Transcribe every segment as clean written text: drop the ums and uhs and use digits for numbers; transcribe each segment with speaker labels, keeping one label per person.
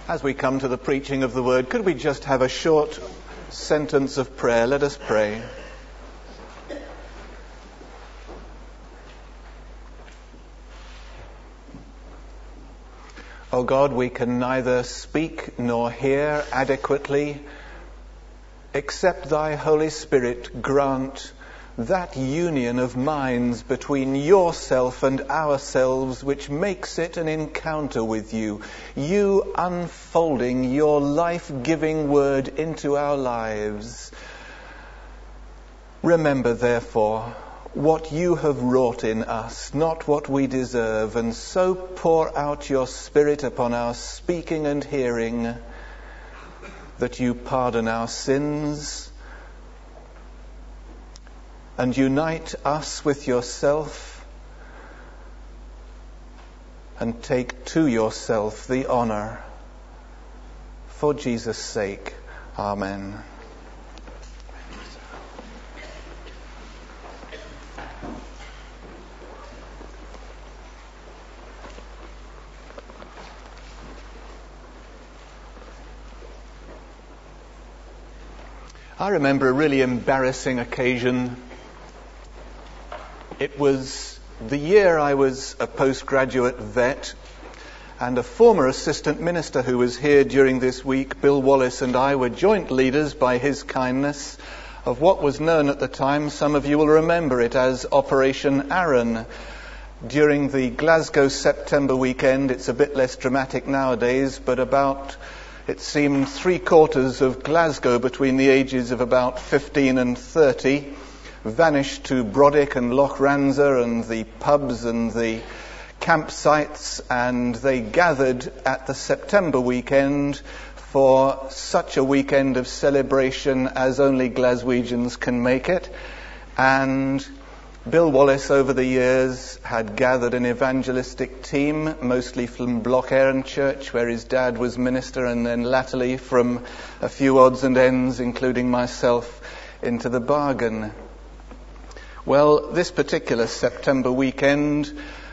Speaker 1: As we come to the preaching of the word, could we just have a short sentence of prayer? Let us pray. O God, we can neither speak nor hear adequately, except thy Holy Spirit grant that union of minds between yourself and ourselves which makes it an encounter with you, you unfolding your life-giving word into our lives. Remember, therefore, what you have wrought in us, not what we deserve, and so pour out your Spirit upon our speaking and hearing, that you pardon our sins and unite us with yourself, and take to yourself the honor. For Jesus' sake. Amen. I remember a really embarrassing occasion. It was the year I was a postgraduate vet, and a former assistant minister who was here during this week, Bill Wallace, and I were joint leaders by his kindness of what was known at the time, some of you will remember it as Operation Arun. During the Glasgow September weekend, it's a bit less dramatic nowadays, but it seemed 3/4 of Glasgow between the ages of about 15 and 30 vanished to Brodick and Loch Ranza and the pubs and the campsites, and they gathered at the September weekend for such a weekend of celebration as only Glaswegians can make it. And Bill Wallace over the years had gathered an evangelistic team, mostly from Block Erin Church, where his dad was minister, and then latterly from a few odds and ends, including myself, into the bargain. Well, this particular September weekend,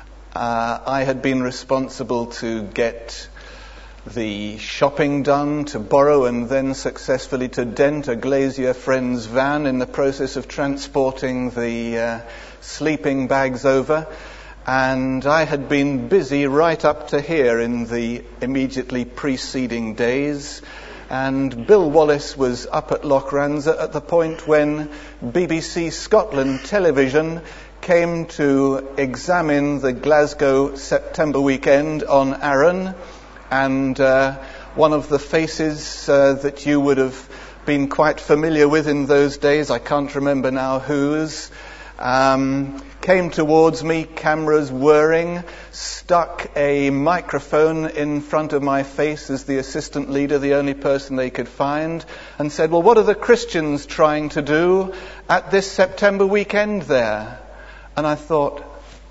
Speaker 1: I had been responsible to get the shopping done, to borrow and then successfully to dent a Glazier friend's van in the process of transporting the sleeping bags over. And I had been busy right up to here in the immediately preceding days. And Bill Wallace was up at Loch Ranza at the point when BBC Scotland television came to examine the Glasgow September weekend on Arun. And one of the faces that you would have been quite familiar with in those days, I can't remember now whose, came towards me, cameras whirring, stuck a microphone in front of my face as the assistant leader, the only person they could find, and said, "Well, what are the Christians trying to do at this September weekend there?" And I thought,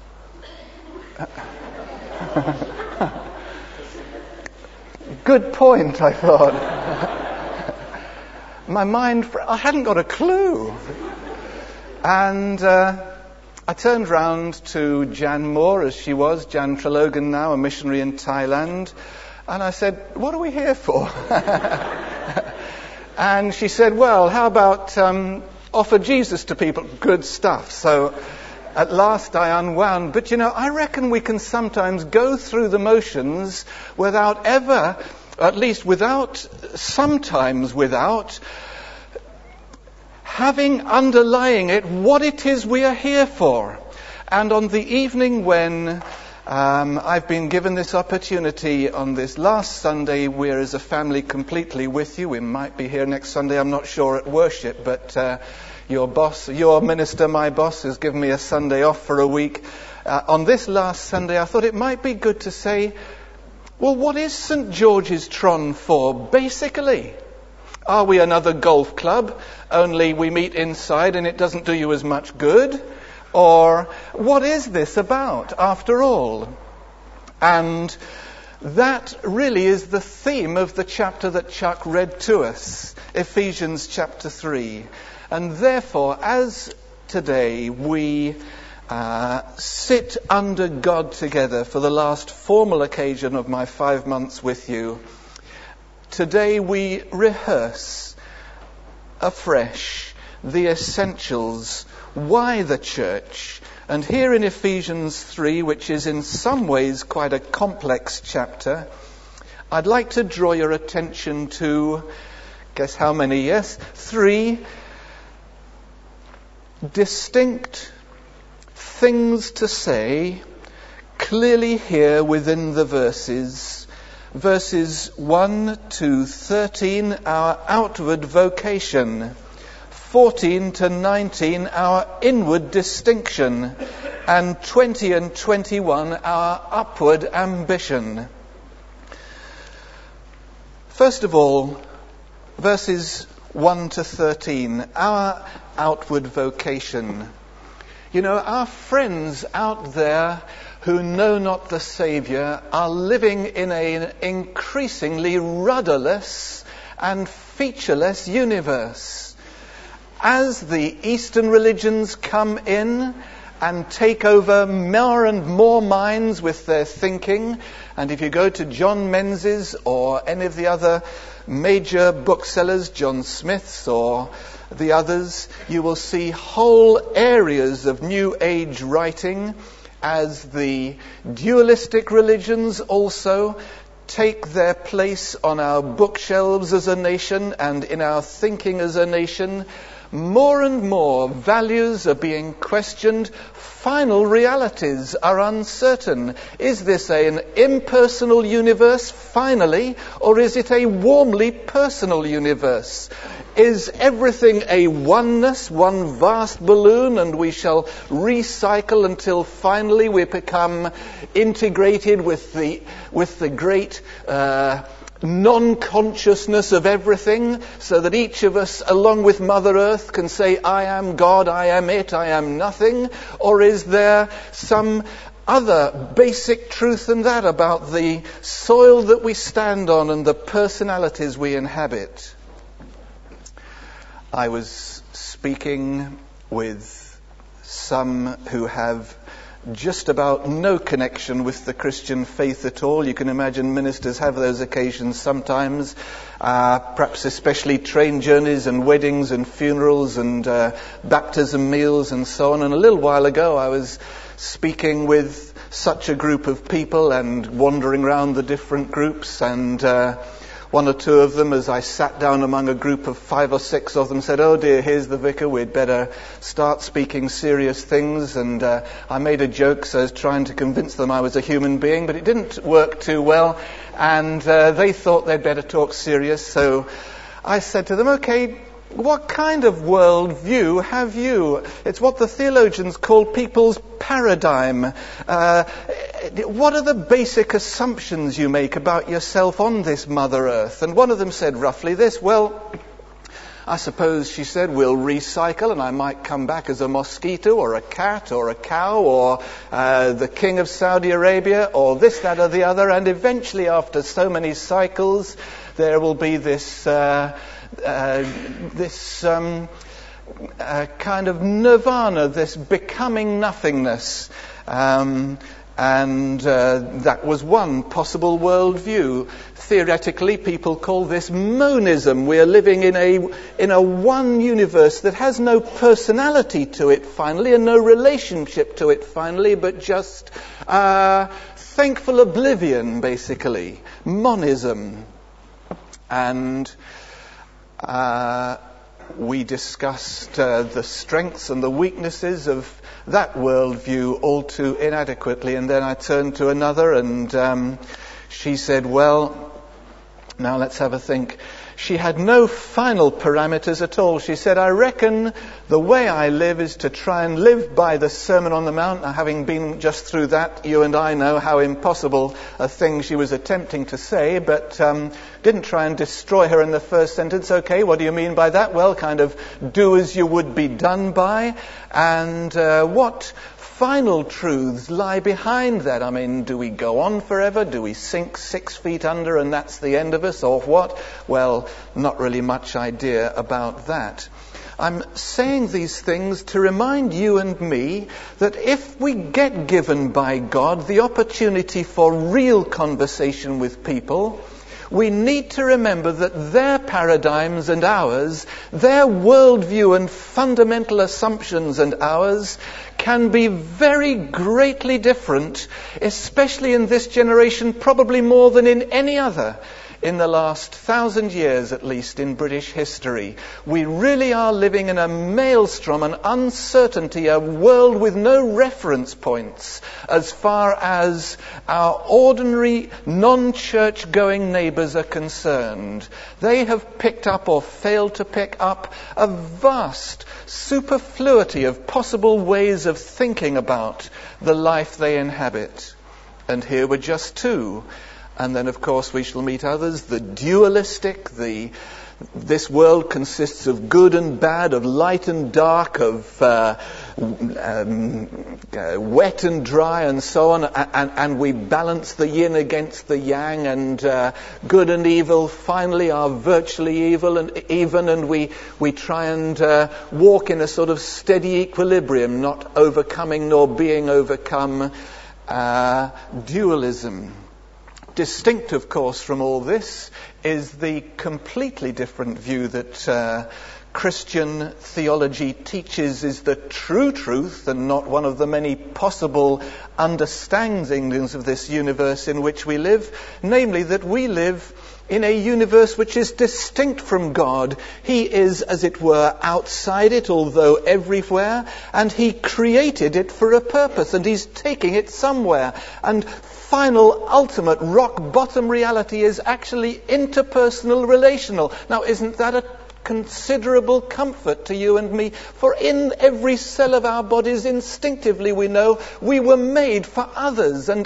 Speaker 1: good point, I thought. I hadn't got a clue. And I turned round to Jan Moore, as she was, Jan Tralogan now, a missionary in Thailand, and I said, "What are we here for?" And she said, "Well, how about offer Jesus to people?" Good stuff. So at last I unwound. But I reckon we can sometimes go through the motions sometimes without having underlying it what it is we are here for. And on the evening when I've been given this opportunity on this last Sunday, we're as a family completely with you. We might be here next Sunday, I'm not sure, at worship, but your minister, my boss, has given me a Sunday off for a week. On this last Sunday, I thought it might be good to say, well, what is St. George's Tron for, basically? Are we another golf club, only we meet inside and it doesn't do you as much good? Or what is this about, after all? And that really is the theme of the chapter that Chuck read to us, Ephesians chapter 3. And therefore, as today we sit under God together for the last formal occasion of my 5 months with you, today we rehearse afresh the essentials. Why the church? And here in Ephesians 3, which is in some ways quite a complex chapter, I'd like to draw your attention to, guess how many, yes? 3 distinct things to say clearly here within the verses. Verses 1 to 13, our outward vocation. 14 to 19, our inward distinction. And 20 and 21, our upward ambition. First of all, verses 1 to 13, our outward vocation. You know, our friends out there who know not the Saviour are living in an increasingly rudderless and featureless universe. As the Eastern religions come in and take over more and more minds with their thinking, and if you go to John Menzies or any of the other major booksellers, John Smith's or the others, you will see whole areas of New Age writing as the dualistic religions also take their place on our bookshelves as a nation and in our thinking as a nation. More and more values are being questioned. Final realities are uncertain. Is this an impersonal universe, finally, or is it a warmly personal universe? Is everything a oneness, one vast balloon, and we shall recycle until finally we become integrated with the great non-consciousness of everything, so that each of us, along with Mother Earth, can say, I am God, I am it, I am nothing? Or is there some other basic truth than that about the soil that we stand on and the personalities we inhabit? I was speaking with some who have just about no connection with the Christian faith at all. You can imagine ministers have those occasions sometimes, perhaps especially train journeys and weddings and funerals and baptism meals and so on. And a little while ago I was speaking with such a group of people and wandering around the different groups, and one or two of them, as I sat down among a group of 5 or 6 of them, said, oh dear, here's the vicar, we'd better start speaking serious things. And I made a joke, so I was trying to convince them I was a human being, but it didn't work too well, and they thought they'd better talk serious. So I said to them, okay, what kind of worldview have you? It's what the theologians call people's paradigm. What are the basic assumptions you make about yourself on this Mother Earth? And one of them said roughly this, well, I suppose, she said, we'll recycle and I might come back as a mosquito or a cat or a cow or the king of Saudi Arabia or this, that or the other, and eventually after so many cycles there will be this kind of nirvana, this becoming nothingness. And that was one possible worldview. Theoretically, people call this monism. We are living in a one universe that has no personality to it finally and no relationship to it finally, but just thankful oblivion, basically. Monism. And we discussed the strengths and the weaknesses of that worldview all too inadequately. And then I turned to another, and she said, well, now let's have a think. She had no final parameters at all. She said, I reckon the way I live is to try and live by the Sermon on the Mount. Now, having been just through that, you and I know how impossible a thing she was attempting to say, but didn't try and destroy her in the first sentence. Okay, what do you mean by that? Well, kind of do as you would be done by. And what final truths lie behind that? I mean, do we go on forever? Do we sink 6 feet under and that's the end of us, or what? Well, not really much idea about that. I'm saying these things to remind you and me that if we get given by God the opportunity for real conversation with people, we need to remember that their paradigms and ours, their worldview and fundamental assumptions and ours, can be very greatly different, especially in this generation, probably more than in any other in the last 1,000 years, at least, in British history. We really are living in a maelstrom, an uncertainty, a world with no reference points as far as our ordinary non-church-going neighbours are concerned. They have picked up or failed to pick up a vast superfluity of possible ways of thinking about the life they inhabit. And here were just two. And then, of course, we shall meet others. The dualistic, this world consists of good and bad, of light and dark, of wet and dry, and so on. And we balance the yin against the yang, and good and evil finally are virtually evil and even, and we try and walk in a sort of steady equilibrium, not overcoming nor being overcome. Dualism. Distinct, of course, from all this is the completely different view that Christian theology teaches is the true truth and not one of the many possible understandings of this universe in which we live, namely that we live in a universe which is distinct from God. He is, as it were, outside it, although everywhere, and He created it for a purpose, and He's taking it somewhere. And final, ultimate, rock-bottom reality is actually interpersonal, relational. Now, isn't that a considerable comfort to you and me? For in every cell of our bodies, instinctively we know we were made for others, and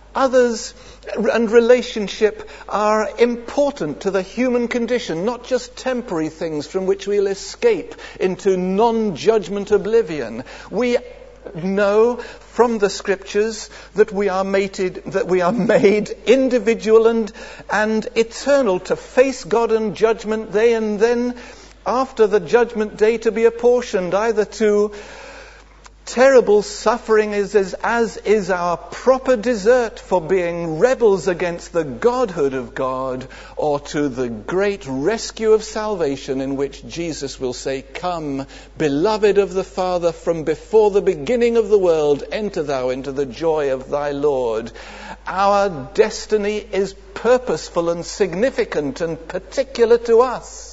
Speaker 1: relationship are important to the human condition, not just temporary things from which we'll escape into non-judgment oblivion. We know from the Scriptures that we are made individual and eternal to face God and judgment day, and then after the judgment day to be apportioned either to terrible suffering as is our proper desert for being rebels against the Godhood of God, or to the great rescue of salvation in which Jesus will say, "Come, beloved of the Father, from before the beginning of the world, enter thou into the joy of thy Lord." Our destiny is purposeful and significant and particular to us.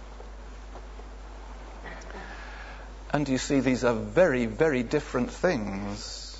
Speaker 1: And you see, these are very, very different things.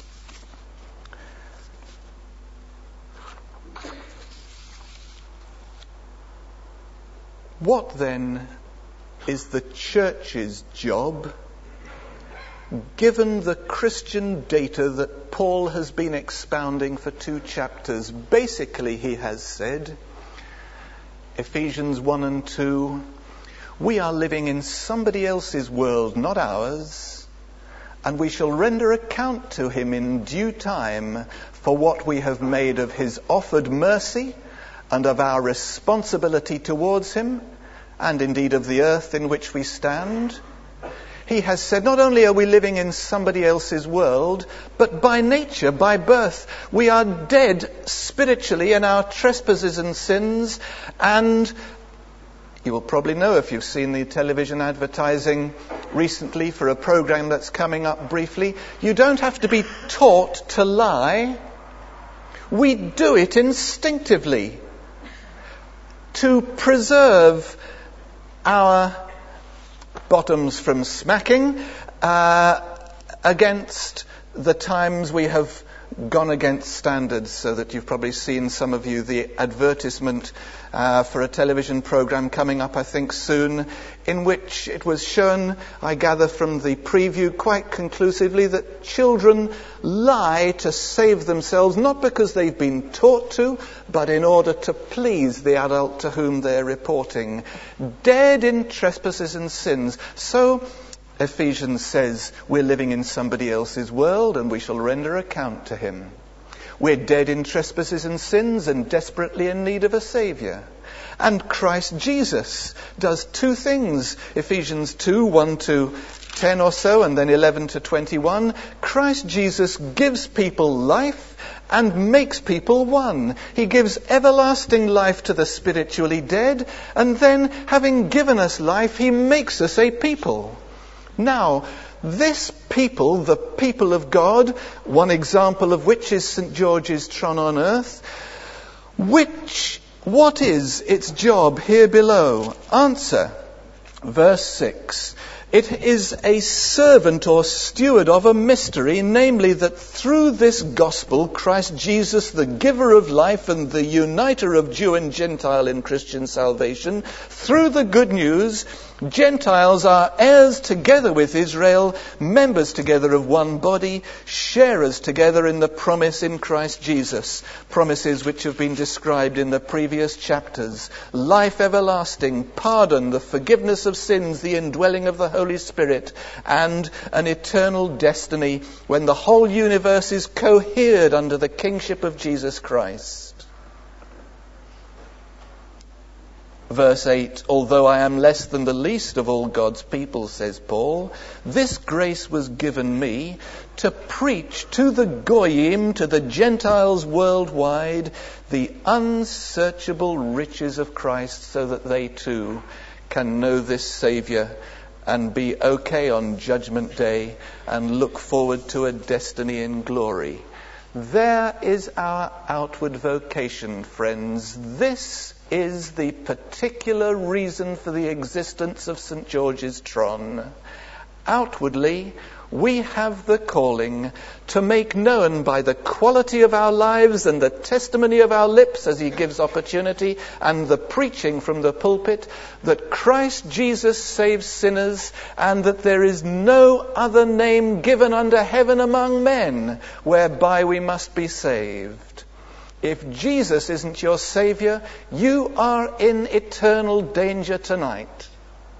Speaker 1: What then is the church's job, given the Christian data that Paul has been expounding for 2 chapters? Basically, he has said, Ephesians 1 and 2, we are living in somebody else's world, not ours, and we shall render account to Him in due time for what we have made of His offered mercy and of our responsibility towards Him, and indeed of the earth in which we stand. He has said not only are we living in somebody else's world, but by nature, by birth, we are dead spiritually in our trespasses and sins. And you will probably know, if you've seen the television advertising recently for a program that's coming up briefly, you don't have to be taught to lie. We do it instinctively to preserve our bottoms from smacking against the times we have gone against standards, so that you've probably seen, some of you, the advertisement for a television program coming up, I think, soon, in which it was shown, I gather from the preview quite conclusively, that children lie to save themselves, not because they've been taught to, but in order to please the adult to whom they're reporting. Dead in trespasses and sins. So Ephesians says we're living in somebody else's world and we shall render account to Him. We're dead in trespasses and sins and desperately in need of a Saviour. And Christ Jesus does 2 things. Ephesians 2, 1 to 10 or so, and then 11 to 21, Christ Jesus gives people life and makes people one. He gives everlasting life to the spiritually dead, and then, having given us life, he makes us a people. Now, this people, the people of God, one example of which is St. George's Tron on earth, what is its job here below? Answer, verse 6. It is a servant or steward of a mystery, namely that through this gospel, Christ Jesus, the giver of life and the uniter of Jew and Gentile in Christian salvation, through the good news, Gentiles are heirs together with Israel, members together of one body, sharers together in the promise in Christ Jesus. Promises which have been described in the previous chapters. Life everlasting, pardon, the forgiveness of sins, the indwelling of the Holy Spirit, and an eternal destiny when the whole universe is cohered under the kingship of Jesus Christ. Verse 8, although I am less than the least of all God's people, says Paul, this grace was given me to preach to the Goyim, to the Gentiles worldwide, the unsearchable riches of Christ, so that they too can know this Saviour and be okay on Judgment Day and look forward to a destiny in glory. There is our outward vocation, friends. This is the particular reason for the existence of St. George's Tron. Outwardly, we have the calling to make known by the quality of our lives and the testimony of our lips as he gives opportunity, and the preaching from the pulpit, that Christ Jesus saves sinners, and that there is no other name given under heaven among men whereby we must be saved. If Jesus isn't your Saviour, you are in eternal danger tonight.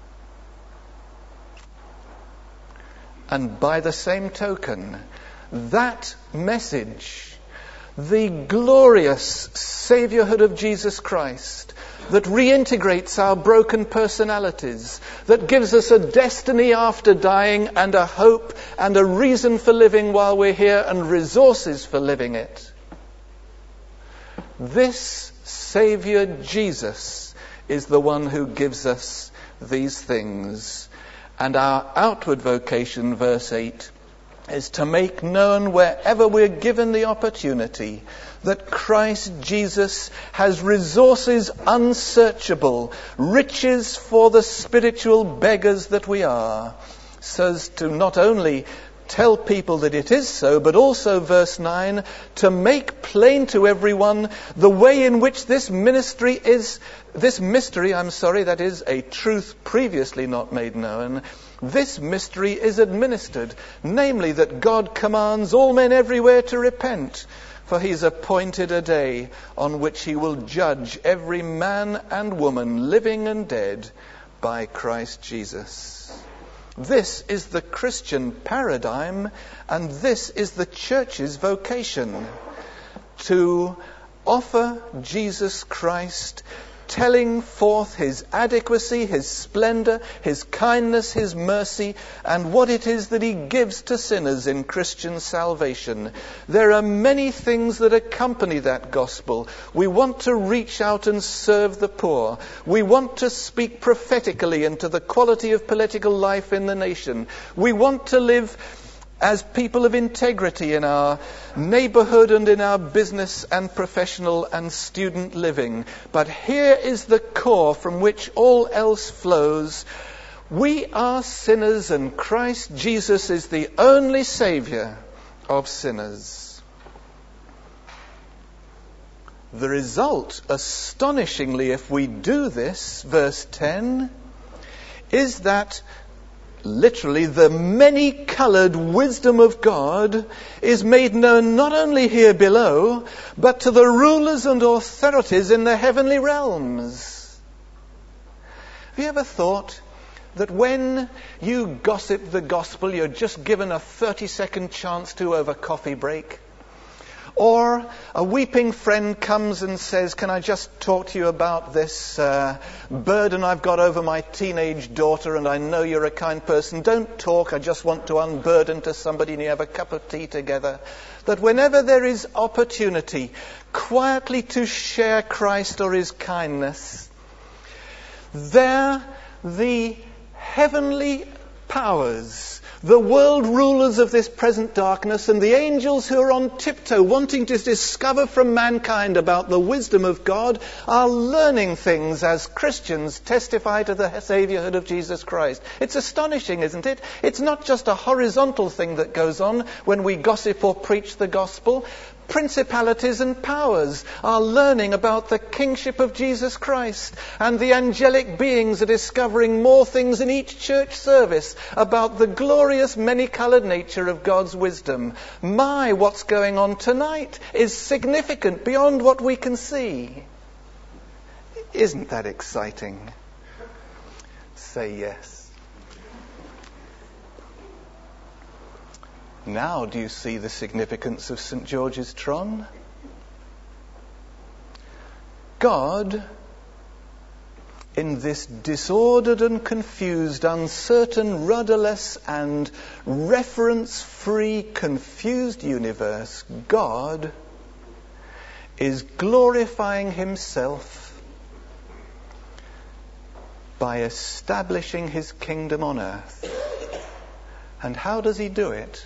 Speaker 1: And by the same token, that message, the glorious Saviourhood of Jesus Christ, that reintegrates our broken personalities, that gives us a destiny after dying and a hope and a reason for living while we're here and resources for living it. This Saviour Jesus is the one who gives us these things. And our outward vocation, verse 8, is to make known wherever we're given the opportunity that Christ Jesus has resources unsearchable, riches for the spiritual beggars that we are, so as to not only tell people that it is so, but also, verse 9, to make plain to everyone the way in which this mystery, that is, a truth previously not made known, this mystery is administered, namely that God commands all men everywhere to repent, for he's appointed a day on which he will judge every man and woman, living and dead, by Christ Jesus. This is the Christian paradigm, and this is the church's vocation, to offer Jesus Christ, telling forth his adequacy, his splendor, his kindness, his mercy, and what it is that he gives to sinners in Christian salvation. There are many things that accompany that gospel. We want to reach out and serve the poor. We want to speak prophetically into the quality of political life in the nation. We want to live as people of integrity in our neighborhood and in our business and professional and student living. But here is the core from which all else flows. We are sinners, and Christ Jesus is the only Saviour of sinners. The result, astonishingly, if we do this, verse 10, is that literally, the many-coloured wisdom of God is made known not only here below, but to the rulers and authorities in the heavenly realms. Have you ever thought that when you gossip the gospel, you're just given a 30-second chance to over coffee break? Or a weeping friend comes and says, can I just talk to you about this burden I've got over my teenage daughter, and I know you're a kind person. Don't talk, I just want to unburden to somebody, and you have a cup of tea together. That whenever there is opportunity quietly to share Christ or his kindness, there the heavenly powers, the world rulers of this present darkness, and the angels who are on tiptoe wanting to discover from mankind about the wisdom of God are learning things as Christians testify to the saviourhood of Jesus Christ. It's astonishing, isn't it? It's not just a horizontal thing that goes on when we gossip or preach the gospel. Principalities and powers are learning about the kingship of Jesus Christ, and the angelic beings are discovering more things in each church service about the glorious many-coloured nature of God's wisdom. My, what's going on tonight is significant beyond what we can see. Isn't that exciting? Say yes. Now do you see the significance of St. George's Tron? God, in this disordered and confused, uncertain, rudderless and reference-free, confused universe, God is glorifying himself by establishing his kingdom on earth. And how does he do it?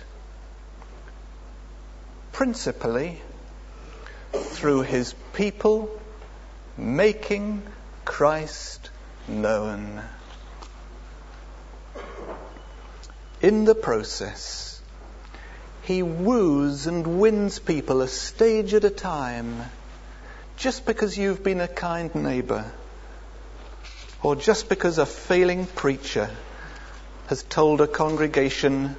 Speaker 1: Principally through his people making Christ known. In the process, he woos and wins people a stage at a time, just because you've been a kind neighbour, or just because a failing preacher has told a congregation,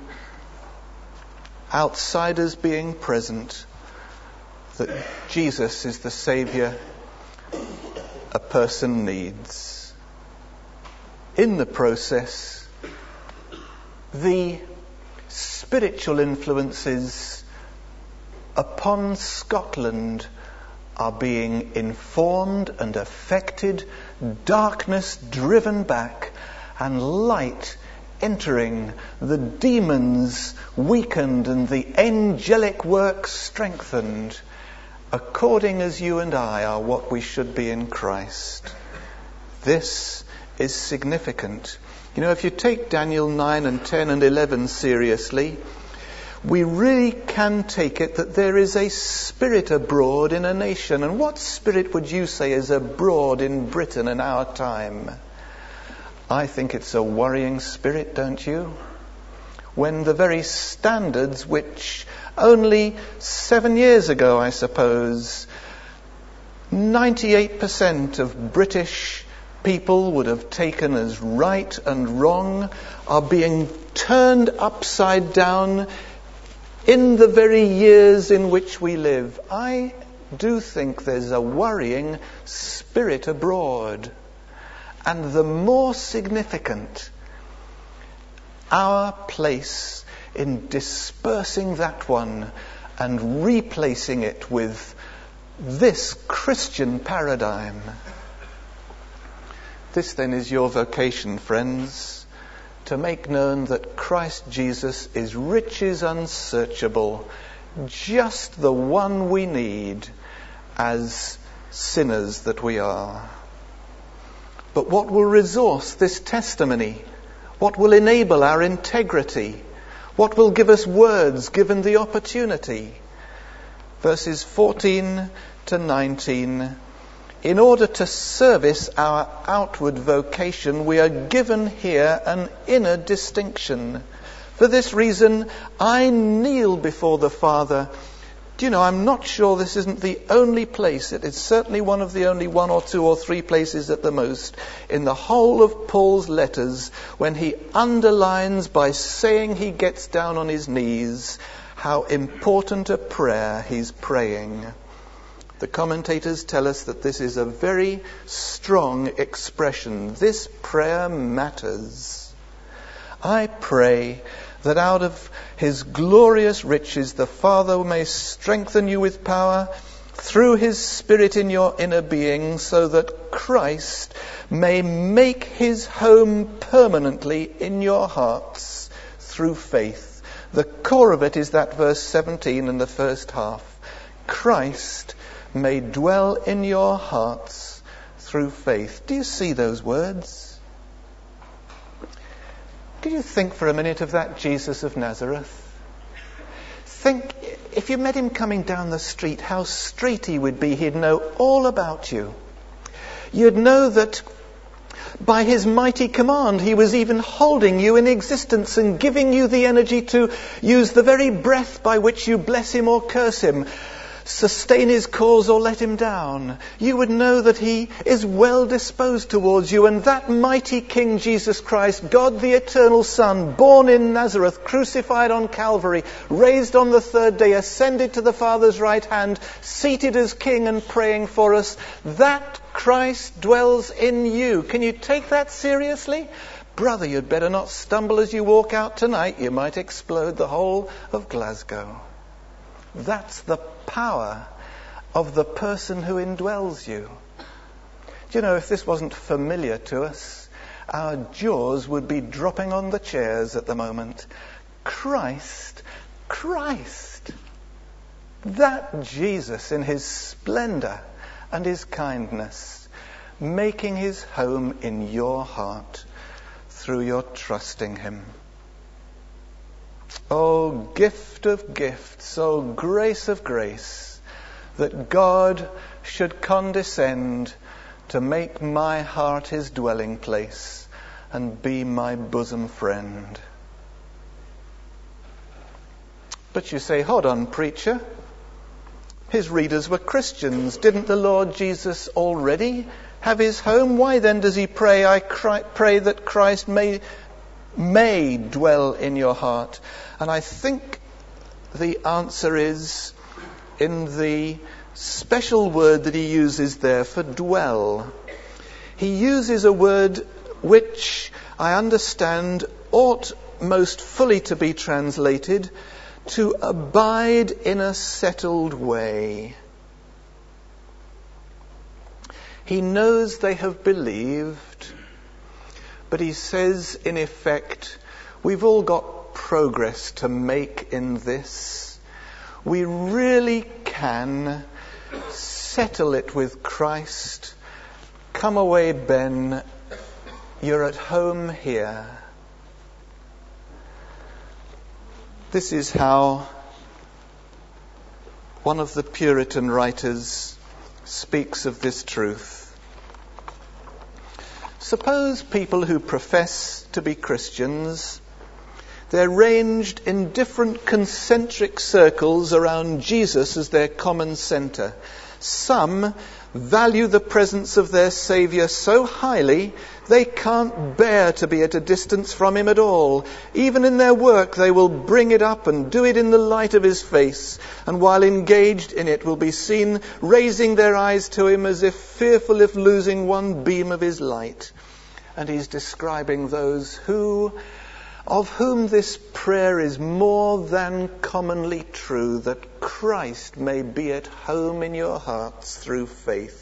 Speaker 1: outsiders being present, that Jesus is the Saviour a person needs. In the process, the spiritual influences upon Scotland are being informed and affected, darkness driven back, and light entering, the demons weakened and the angelic work strengthened, according as you and I are what we should be in Christ. This is significant. You know, if you take Daniel 9 and 10 and 11 seriously, we really can take it that there is a spirit abroad in a nation. And what spirit would you say is abroad in Britain in our time? I think it's a worrying spirit, don't you? When the very standards which only 7 years ago, I suppose, 98% of British people would have taken as right and wrong are being turned upside down in the very years in which we live. I do think there's a worrying spirit abroad. And the more significant our place in dispersing that one and replacing it with this Christian paradigm. This then is your vocation, friends, to make known that Christ Jesus is riches unsearchable, just the one we need as sinners that we are. But what will resource this testimony? What will enable our integrity? What will give us words given the opportunity? Verses 14 to 19. In order to service our outward vocation, we are given here an inner distinction. For this reason, I kneel before the Father. Do you know, I'm not sure this isn't the only place. It is certainly one of the only 1 or 2 or 3 places at the most in the whole of Paul's letters when he underlines by saying he gets down on his knees how important a prayer he's praying. The commentators tell us that this is a very strong expression. This prayer matters. I pray that out of his glorious riches the Father may strengthen you with power through his Spirit in your inner being, so that Christ may make his home permanently in your hearts through faith. The core of it is that verse 17 in the first half. Christ may dwell in your hearts through faith. Do you see those words? Can you think for a minute of that Jesus of Nazareth? Think, if you met him coming down the street, how straight he would be. He'd know all about you. You'd know that by his mighty command he was even holding you in existence and giving you the energy to use the very breath by which you bless him or curse him, sustain his cause or let him down. You would know that he is well disposed towards you, and that mighty King Jesus Christ, God the eternal Son, born in Nazareth, crucified on Calvary, raised on the third day, ascended to the Father's right hand, seated as King and praying for us, that Christ dwells in you. Can you take that seriously? Brother, you'd better not stumble as you walk out tonight. You might explode the whole of Glasgow. That's the power of the person who indwells you. Do you know, if this wasn't familiar to us, our jaws would be dropping on the chairs at the moment. Christ, that Jesus in his splendor and his kindness, making his home in your heart through your trusting him. Oh, gift of gifts, oh, grace of grace, that God should condescend to make my heart his dwelling place and be my bosom friend. But you say, hold on, preacher. His readers were Christians. Didn't the Lord Jesus already have his home? Why then does he pray, pray that Christ may dwell in your heart? And I think the answer is in the special word that he uses there for dwell. He uses a word which I understand ought most fully to be translated to abide in a settled way. He knows they have believed, but he says in effect, we've all got progress to make in this. We really can settle it with Christ. Come away, Ben. You're at home here. This is how one of the Puritan writers speaks of this truth. Suppose people who profess to be Christians, they're ranged in different concentric circles around Jesus as their common centre. Some value the presence of their Saviour so highly they can't bear to be at a distance from him at all. Even in their work they will bring it up and do it in the light of his face, and while engaged in it will be seen raising their eyes to him as if fearful of losing one beam of his light. And he's describing those of whom this prayer is more than commonly true, that Christ may be at home in your hearts through faith.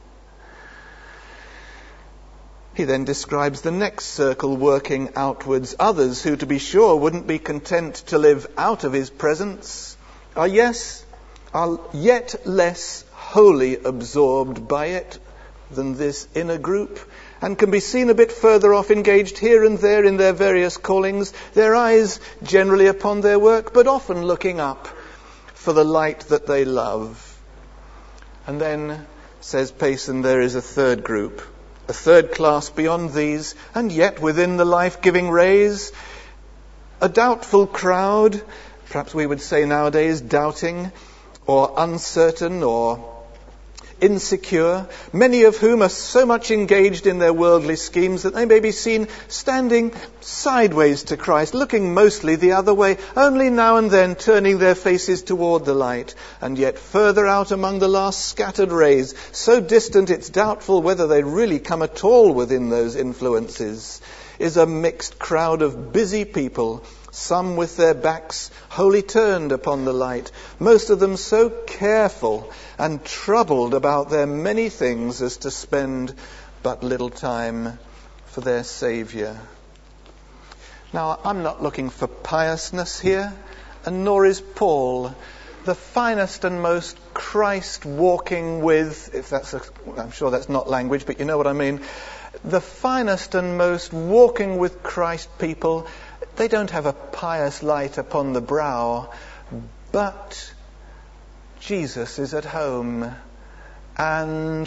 Speaker 1: He then describes the next circle working outwards. Others who, to be sure, wouldn't be content to live out of his presence, are yet less wholly absorbed by it than this inner group, and can be seen a bit further off, engaged here and there in their various callings, their eyes generally upon their work, but often looking up for the light that they love. And then, says Payson, there is a third group, a third class beyond these, and yet within the life-giving rays, a doubtful crowd, perhaps we would say nowadays doubting, or uncertain, or insecure, many of whom are so much engaged in their worldly schemes that they may be seen standing sideways to Christ, looking mostly the other way, only now and then turning their faces toward the light, and yet further out among the last scattered rays, so distant it's doubtful whether they really come at all within those influences. is a mixed crowd of busy people, some with their backs wholly turned upon the light, most of them so careful and troubled about their many things as to spend but little time for their Saviour. Now, I'm not looking for piousness here, and nor is Paul. The finest and most Christ-walking with, I'm sure that's not language, but you know what I mean. The finest and most walking with Christ people, they don't have a pious light upon the brow, but Jesus is at home, and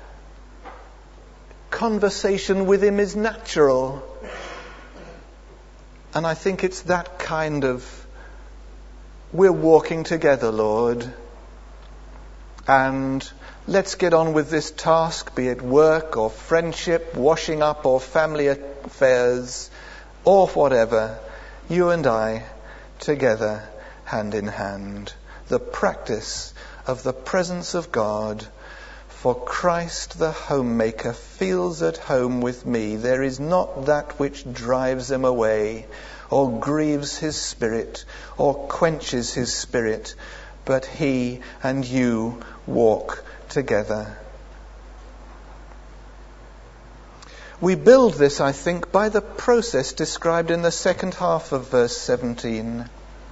Speaker 1: conversation with him is natural. And I think it's that kind of, we're walking together, Lord, and let's get on with this task, be it work or friendship, washing up or family affairs, or whatever, you and I together, hand in hand. The practice of the presence of God. For Christ the homemaker feels at home with me. There is not that which drives him away, or grieves his spirit, or quenches his spirit, but he and you walk together. We build this, I think, by the process described in the second half of verse 17.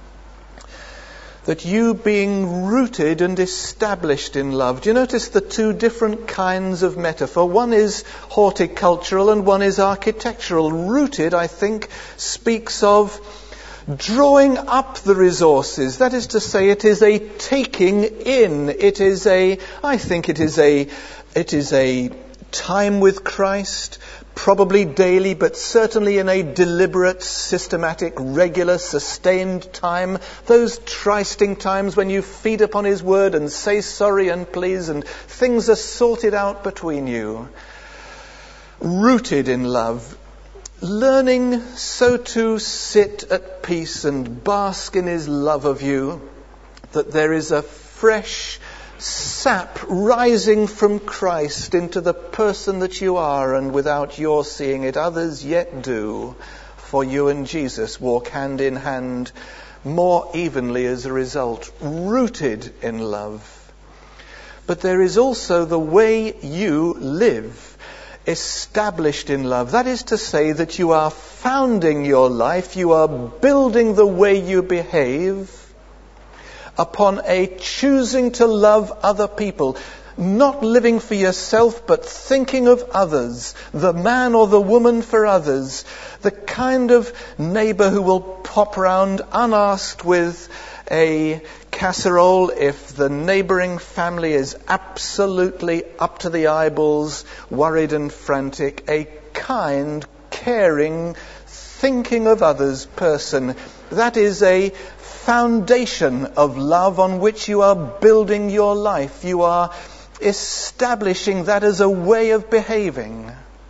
Speaker 1: That you being rooted and established in love. Do you notice the two different kinds of metaphor? One is horticultural and one is architectural. Rooted, I think, speaks of drawing up the resources. That is to say, it is a taking in. I think it is a time with Christ, probably daily, but certainly in a deliberate, systematic, regular, sustained time. Those trysting times when you feed upon his word and say sorry and please and things are sorted out between you. Rooted in love. Learning so to sit at peace and bask in his love of you, that there is a fresh sap rising from Christ into the person that you are, and without your seeing it, others yet do, for you and Jesus walk hand in hand more evenly as a result, rooted in love. But there is also the way you live, established in love. That is to say that you are founding your life, you are building the way you behave upon a choosing to love other people, not living for yourself, but thinking of others, the man or the woman for others, the kind of neighbour who will pop round unasked with a casserole if the neighbouring family is absolutely up to the eyeballs, worried and frantic, a kind, caring, thinking of others person. That is a foundation of love on which you are building your life. You are establishing that as a way of behaving.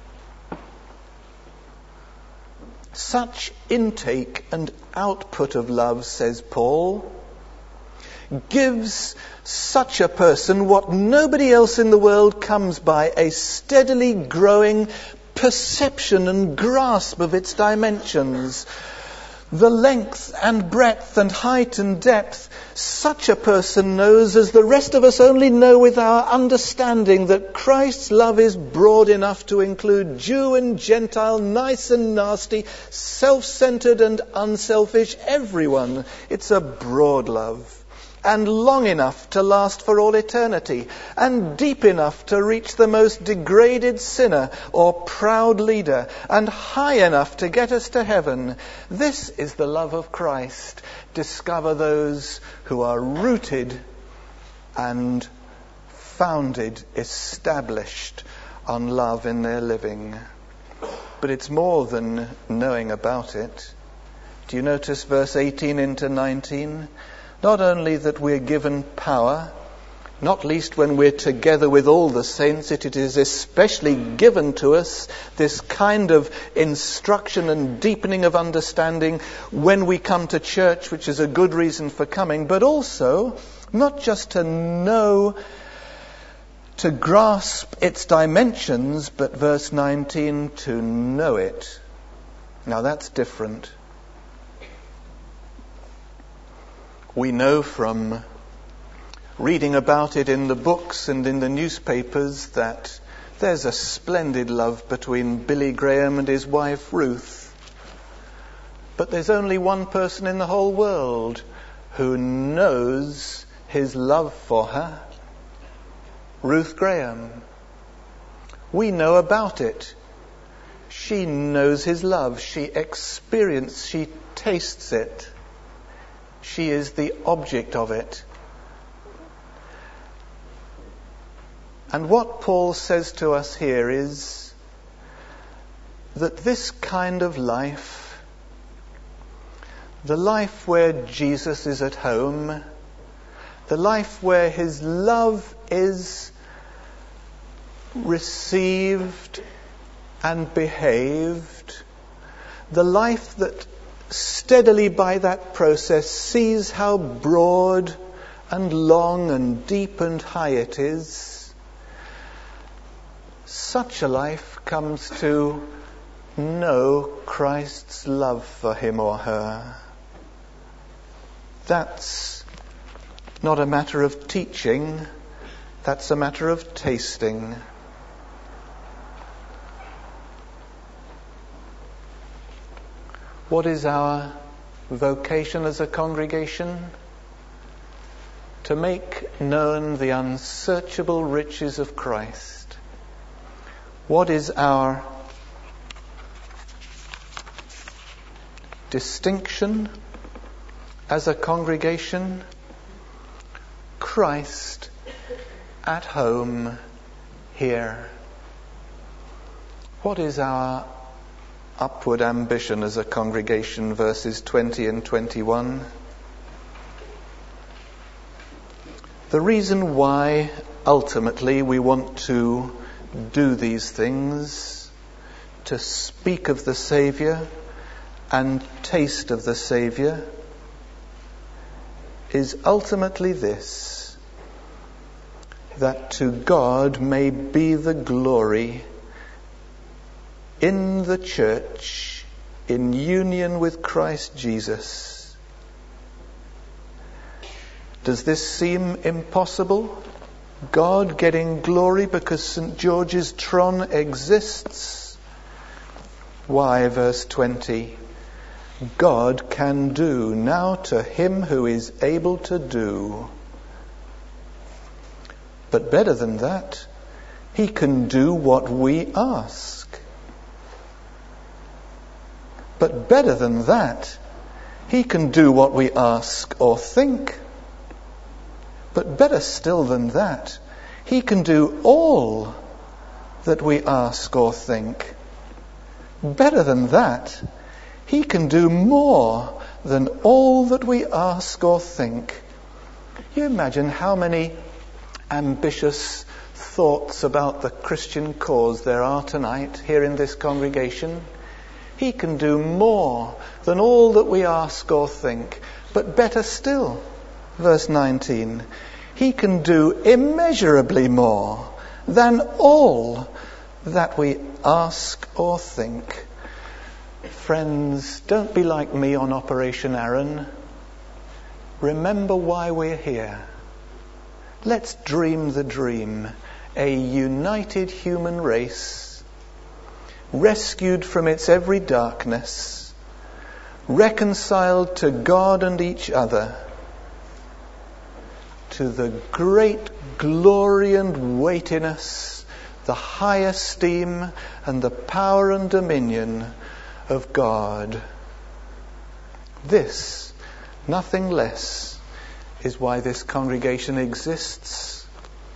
Speaker 1: Such intake and output of love, says Paul, gives such a person what nobody else in the world comes by, a steadily growing perception and grasp of its dimensions. The length and breadth and height and depth, such a person knows, as the rest of us only know with our understanding, that Christ's love is broad enough to include Jew and Gentile, nice and nasty, self-centered and unselfish, everyone. It's a broad love. And long enough to last for all eternity, and deep enough to reach the most degraded sinner or proud leader, and high enough to get us to heaven. This is the love of Christ. Discover those who are rooted and founded, established on love in their living. But it's more than knowing about it. Do you notice verse 18 into 19? Not only that we're given power, not least when we're together with all the saints, it is especially given to us this kind of instruction and deepening of understanding when we come to church, which is a good reason for coming, but also not just to know, to grasp its dimensions, but verse 19, to know it Now that's different. We know from reading about it in the books and in the newspapers that there's a splendid love between Billy Graham and his wife Ruth. But there's only one person in the whole world who knows his love for her, Ruth Graham. We know about it. She knows his love. She tastes it. She is the object of it. And what Paul says to us here is that this kind of life, the life where Jesus is at home, the life where his love is received and behaved, the life that steadily by that process sees how broad and long and deep and high it is, such a life comes to know Christ's love for him or her. That's not a matter of teaching, that's a matter of tasting. What is our vocation as a congregation? To make known the unsearchable riches of Christ. What is our distinction as a congregation? Christ at home here. What is our upward ambition as a congregation? Verses 20 and 21. The reason why ultimately we want to do these things, to speak of the Saviour and taste of the Saviour, is ultimately this: that to God may be the glory in the church, in union with Christ Jesus. Does this seem impossible? God getting glory because St. George's Tron exists? Why, verse 20, God can do now to him who is able to do. But better than that, he can do what we ask. But better than that, he can do what we ask or think. But better still than that, he can do all that we ask or think. Better than that, he can do more than all that we ask or think. You imagine how many ambitious thoughts about the Christian cause there are tonight here in this congregation. He can do more than all that we ask or think. But better still, verse 19, he can do immeasurably more than all that we ask or think. Friends, don't be like me on Operation Aaron. Remember why we're here. Let's dream the dream. A united human race, rescued from its every darkness, reconciled to God and each other, to the great glory and weightiness, the high esteem and the power and dominion of God. This, nothing less, is why this congregation exists.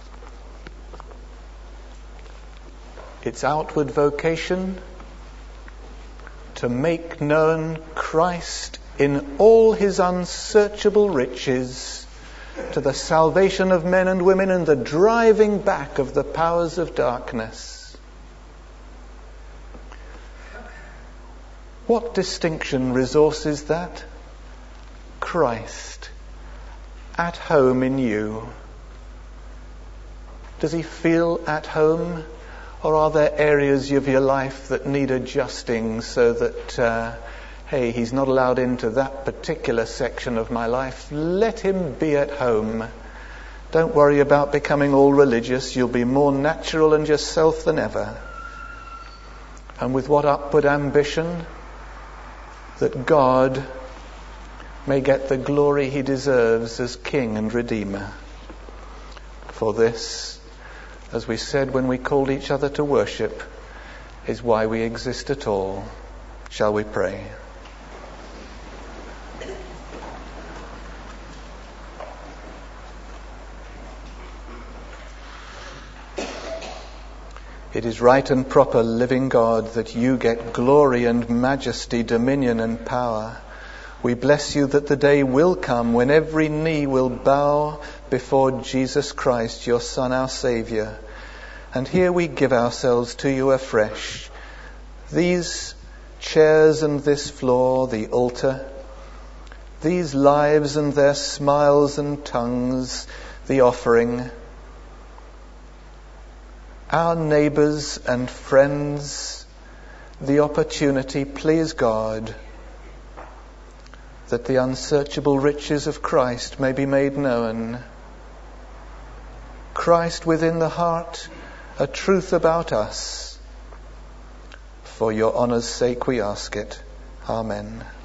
Speaker 1: Its outward vocation, to make known Christ in all his unsearchable riches, to the salvation of men and women and the driving back of the powers of darkness. What distinction resource is that? Christ at home in you. Does he feel at home Or are there areas of your life that need adjusting so that, hey, he's not allowed into that particular section of my life? Let him be at home. Don't worry about becoming all religious. You'll be more natural and yourself than ever. And with what upward ambition? That God may get the glory he deserves as King and Redeemer. For this, as we said when we called each other to worship, is why we exist at all. Shall we pray? It is right and proper, living God, that you get glory and majesty, dominion and power. We bless you that the day will come when every knee will bow before Jesus Christ, your Son, our Saviour. And here we give ourselves to you afresh. These chairs and this floor, the altar, these lives and their smiles and tongues, the offering, our neighbours and friends, the opportunity, please God, that the unsearchable riches of Christ may be made known. Christ within the heart, a truth about us. For your honour's sake we ask it. Amen.